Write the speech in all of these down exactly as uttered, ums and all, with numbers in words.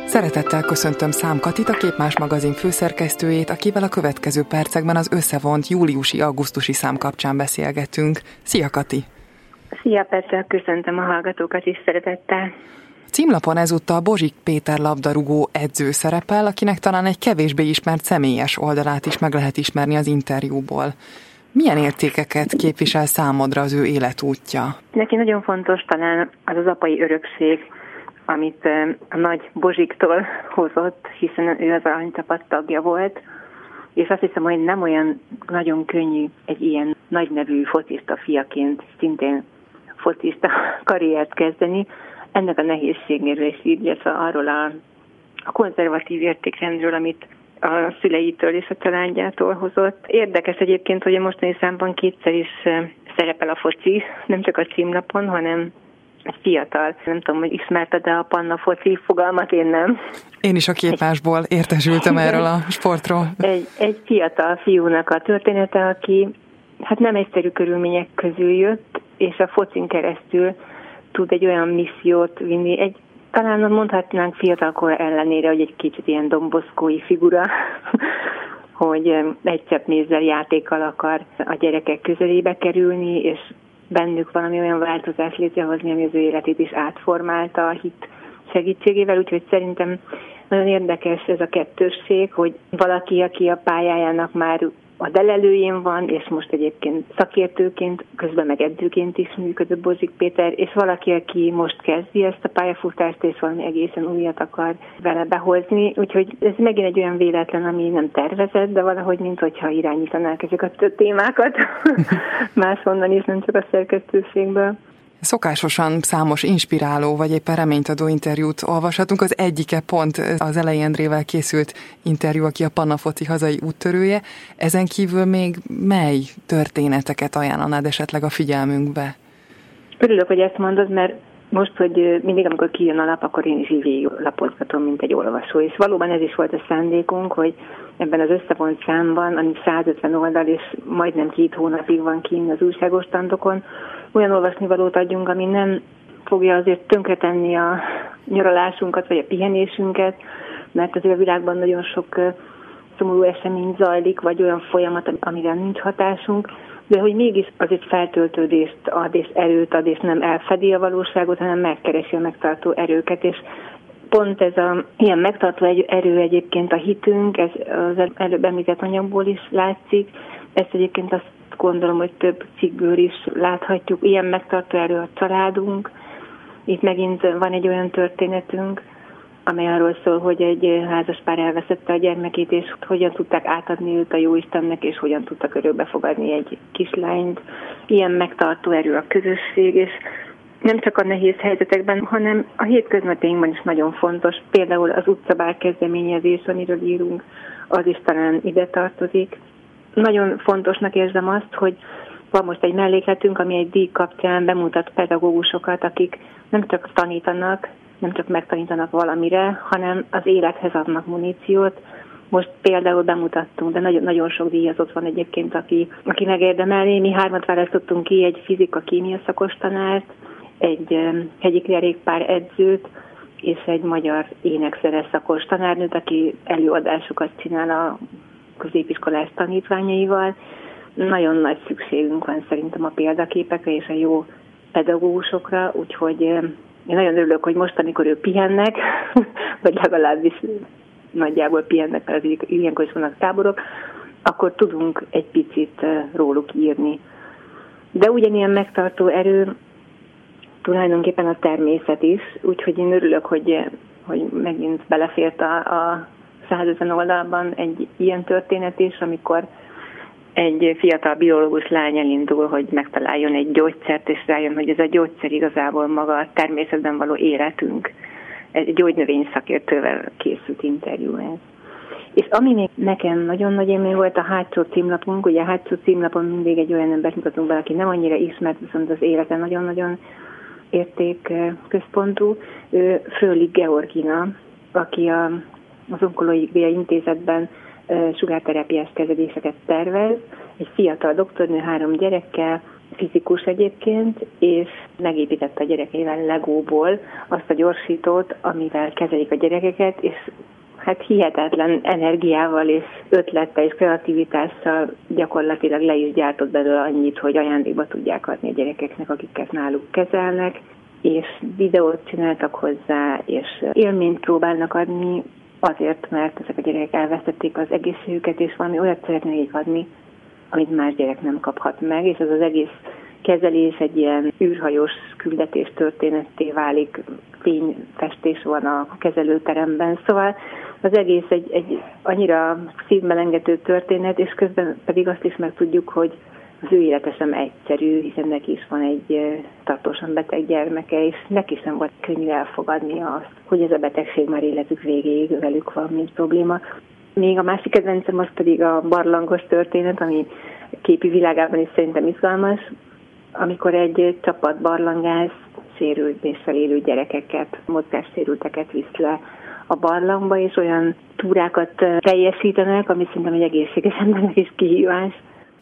Szeretettel köszöntöm Szám Katit, a Képmás magazin főszerkesztőjét, akivel a következő percekben az összevont júliusi-augusztusi szám kapcsán beszélgetünk. Szia, Kati! Szia, Petra! Köszöntöm a hallgatókat is szeretettel! A címlapon ezúttal Bozsik Péter labdarúgó edző szerepel, akinek talán egy kevésbé ismert személyes oldalát is meg lehet ismerni az interjúból. Milyen értékeket képvisel számodra az ő életútja? Neki nagyon fontos talán az az apai örökség, amit a nagy Bozsiktól hozott, hiszen ő az aranycsapat tagja volt, és azt hiszem, hogy nem olyan nagyon könnyű egy ilyen nagy nevű focista fiaként szintén focista karriert kezdeni. Ennek a nehézségéről is, illetve arról a, a konzervatív értékrendről, amit a szüleitől és a családjától hozott. Érdekes egyébként, hogy a mostani számban kétszer is szerepel a foci, nem csak a címlapon, hanem egy fiatal. Nem tudom, hogy ismerted-e a Panna foci fogalmat, én nem. Én is a Képmásból értesültem erről a sportról. Egy, egy fiatal fiúnak a története, aki hát nem egyszerű körülmények közül jött, és a focin keresztül tud egy olyan missziót vinni, egy talán mondhatnánk fiatalkor ellenére, hogy egy kicsit ilyen domboszkói figura, hogy egy csepp mézzel játékkal akar a gyerekek közelébe kerülni, és bennük valami olyan változást létrehozni, ami az ő életét is átformálta a hit segítségével, úgyhogy szerintem nagyon érdekes ez a kettősség, hogy valaki, aki a pályájának már a delelőjén van, és most egyébként szakértőként, közben meg edzőként is működött Bozsik Péter, és valaki, aki most kezdi ezt a pályafutást, és valami egészen újat akar vele behozni. Úgyhogy ez megint egy olyan véletlen, ami nem tervezett, de valahogy minthogyha irányítanák ezeket a témákat máshonnan is, nem csak a szerkesztőségből. Szokásosan számos inspiráló vagy éppen reménytadó interjút olvashatunk. Az egyike pont az Elei Endrével készült interjú, aki a Panna foci hazai úttörője. Ezen kívül még mely történeteket ajánlanád esetleg a figyelmünkbe? Örülök, hogy ezt mondod, mert most, hogy mindig, amikor kijön a lap, akkor én is így végigolvasgatom, mint egy olvasó. És valóban ez is volt a szándékunk, hogy ebben az összevont számban, ami százötven oldal, és majdnem két hónapig van kint az újságos standokon, olyan olvasnivalót adjunk, ami nem fogja azért tönkretenni a nyaralásunkat, vagy a pihenésünket, mert azért a világban nagyon sok szomorú esemény zajlik, vagy olyan folyamat, amire nincs hatásunk, de hogy mégis azért feltöltődést ad, és erőt ad, és nem elfedi a valóságot, hanem megkeresi a megtartó erőket, és pont ez a ilyen megtartó erő egyébként a hitünk, ez az előbb említett anyagból is látszik, ezt egyébként azt gondolom, hogy több cikkből is láthatjuk, ilyen megtartó erő a családunk. Itt megint van egy olyan történetünk, amely arról szól, hogy egy házaspár elveszette a gyermekét, és hogyan tudták átadni őt a Jóistennek, és hogyan tudtak örökbe fogadni egy kislányt. Ilyen megtartó erő a közösség, és nem csak a nehéz helyzetekben, hanem a hétköznapjainkban is nagyon fontos. Például az utcabár kezdeményezés, amiről írunk, az is talán ide tartozik. Nagyon fontosnak érzem azt, hogy van most egy mellékletünk, ami egy díj kapcsán bemutat pedagógusokat, akik nem csak tanítanak, nem csak megtanítanak valamire, hanem az élethez adnak muníciót. Most például bemutattunk, de nagyon, nagyon sok díjazott van egyébként, aki, aki megérdemelné. Mi hármat választottunk ki, egy fizika-kémia szakos tanárt, egy hegyi kerékpár edzőt, és egy magyar énekszeres szakos tanárnőt, aki előadásokat csinál a középiskolás tanítványaival. Nagyon nagy szükségünk van szerintem a példaképekre és a jó pedagógusokra, úgyhogy én nagyon örülök, hogy most, amikor ők pihennek, vagy legalábbis nagyjából pihennek, mert az ilyenkor is vannak táborok, akkor tudunk egy picit róluk írni. De ugyanilyen megtartó erő tulajdonképpen a természet is, úgyhogy én örülök, hogy, hogy megint belefért a, a százötven oldalban egy ilyen történet is, amikor egy fiatal biológus lány elindul, hogy megtaláljon egy gyógyszert, és rájön, hogy ez a gyógyszer igazából maga a természetben való életünk. Egy gyógynövény szakértővel készült interjú ez. És ami még nekem nagyon nagy élmény volt, a hátsó címlapunk, ugye a hátsó címlapon mindig egy olyan embert mutatunk be, aki nem annyira ismert, viszont az élete nagyon-nagyon értékközpontú. Fröhlich Georgina, aki a, az Onkológiai Intézetben sugárterápiás kezeléseket tervez, egy fiatal doktornő három gyerekkel, fizikus egyébként, és megépítette a gyerekeivel legóból azt a gyorsítót, amivel kezelik a gyerekeket, és hát hihetetlen energiával és ötlettel és kreativitással gyakorlatilag le is gyártott belőle annyit, hogy ajándékba tudják adni a gyerekeknek, akiket náluk kezelnek, és videót csináltak hozzá, és élményt próbálnak adni, azért, mert ezek a gyerekek elvesztették az egészségüket, és valami olyat szeretnék adni, amit más gyerek nem kaphat meg, és ez az egész kezelés egy ilyen űrhajós küldetés történetté válik, fényfestés van a kezelőteremben, szóval az egész egy, egy annyira szívmelengető történet, és közben pedig azt is megtudjuk, hogy az ő élete sem egyszerű, hiszen neki is van egy tartósan beteg gyermeke, és neki sem volt könnyű elfogadnia azt, hogy ez a betegség már életük végéig velük van, mint probléma. Még a másik kedvencem az pedig a barlangos történet, ami képi világában is szerintem izgalmas, amikor egy csapat barlangász sérüléssel élő gyerekeket, mozgássérülteket visz le a barlangba, és olyan túrákat teljesítenek, ami szerintem egy egészséges embernek is kihívás.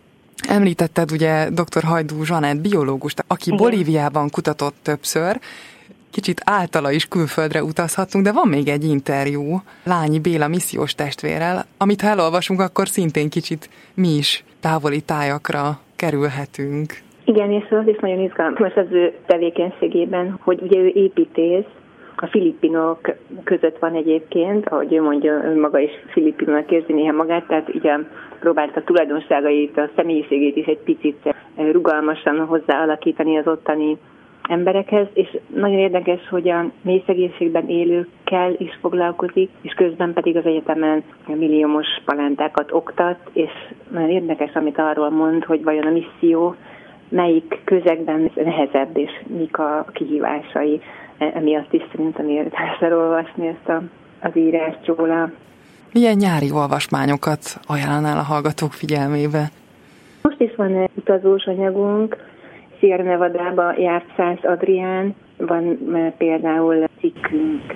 Említetted ugye dr. Hajdú Zsanett biológust, aki Igen. Bolíviában kutatott többször, kicsit általa is külföldre utazhatunk, de van még egy interjú Lányi Béla missziós testvérrel, amit ha elolvasunk, akkor szintén kicsit mi is távoli tájakra kerülhetünk. Igen, és az is nagyon izgalmas az ő tevékenységében, hogy ugye ő építész, a filipinok között van egyébként, ahogy ő mondja, ő maga is filipinónak érzi néha magát, tehát ugye próbált a tulajdonságait, a személyiségét is egy picit rugalmasan hozzáalakítani az ottani emberekhez, és nagyon érdekes, hogy a mély szegénységben élőkkel is foglalkozik, és közben pedig az egyetemen milliómos palántákat oktat, és nagyon érdekes, amit arról mond, hogy vajon a misszió melyik közegben nehezebb, és mik a kihívásai. Emiatt is szerintem érdemes elolvasni ezt a, az írást róla. Milyen nyári olvasmányokat ajánlanál a hallgatók figyelmébe? Most is van egy utazós anyagunk, Sierra Nevadába járt Szász Adrián, van például cikkünk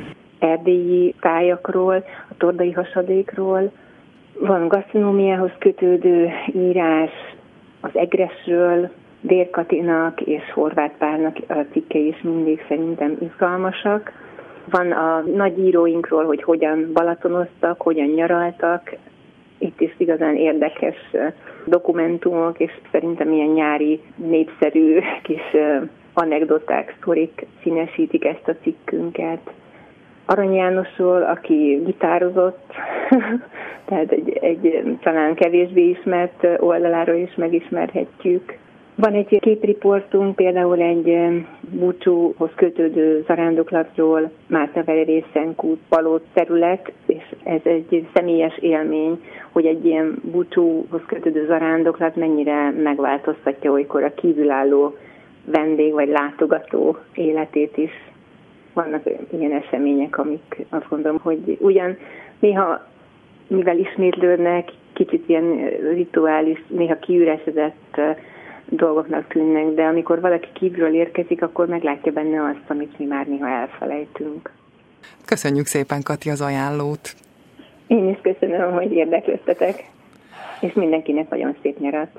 erdélyi tájakról, a tordai hasadékról, van gasztronómiához kötődő írás az egresről, Dér Katinak és Horváth Pálnak a cikkei is mindig szerintem izgalmasak. Van a nagy íróinkról, hogy hogyan balatonoztak, hogyan nyaraltak. Itt is igazán érdekes dokumentumok, és szerintem ilyen nyári, népszerű kis anekdoták, sztorik színesítik ezt a cikkünket. Arany Jánosról, aki gitározott, tehát egy, egy talán kevésbé ismert oldaláról is megismerhetjük. Van egy képriportunk, például egy búcsúhoz kötődő zarándoklatról, Márta-Verérészenkút, Palóc terület, és ez egy személyes élmény, hogy egy ilyen búcsúhoz kötődő zarándoklat mennyire megváltoztatja olykor a kívülálló vendég vagy látogató életét is. Vannak ilyen események, amik azt gondolom, hogy ugyan néha, mivel ismétlődnek, kicsit ilyen rituális, néha kiüresedett dolgoknak tűnnek, de amikor valaki kívülről érkezik, akkor meglátja benne azt, amit mi már néha elfelejtünk. Köszönjük szépen, Kati, az ajánlót! Én is köszönöm, hogy érdeklődtetek, és mindenkinek nagyon szép nyarat!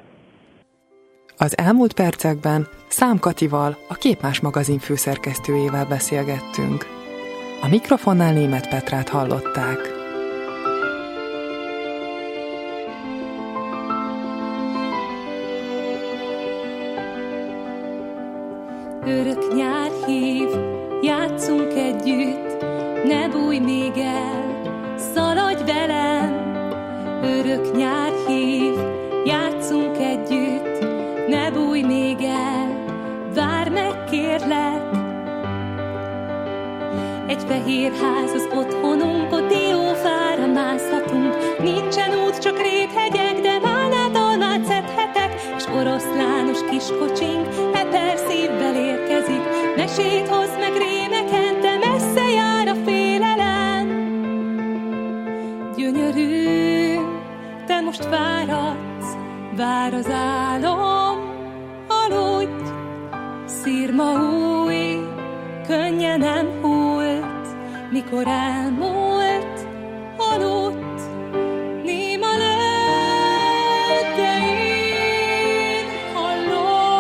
Az elmúlt percekben Szám Katival, a Képmás magazin főszerkesztőjével beszélgettünk. A mikrofonnál Németh Petrát hallották. Örök nyár hív, játszunk együtt, ne bújj még el, szaladj velem. Örök nyár hív, játszunk együtt, ne bújj még el, várj meg kérlek. Egy fehér ház az otthonunk, ott diófára mászhatunk, nincsen út, csak réthegyek, de málnát almát szedhetek, és oroszlános kiskocsink eper szívvel érkezik, mesét hoz meg rémeken, de messze jár a félelem. Gyönyörű, te most váradsz, vár az álom, aludj, szirma új, könnyen nem hult, mikor elmúlt, aludt, néma lett, de én hallom.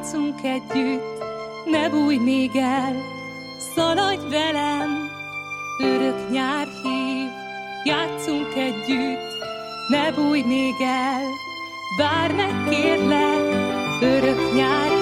játszunk együtt, ne bújj még el, szaladj velem, örök nyár hív, játszunk együtt, ne bújj még el, várj meg kérlek, örök nyár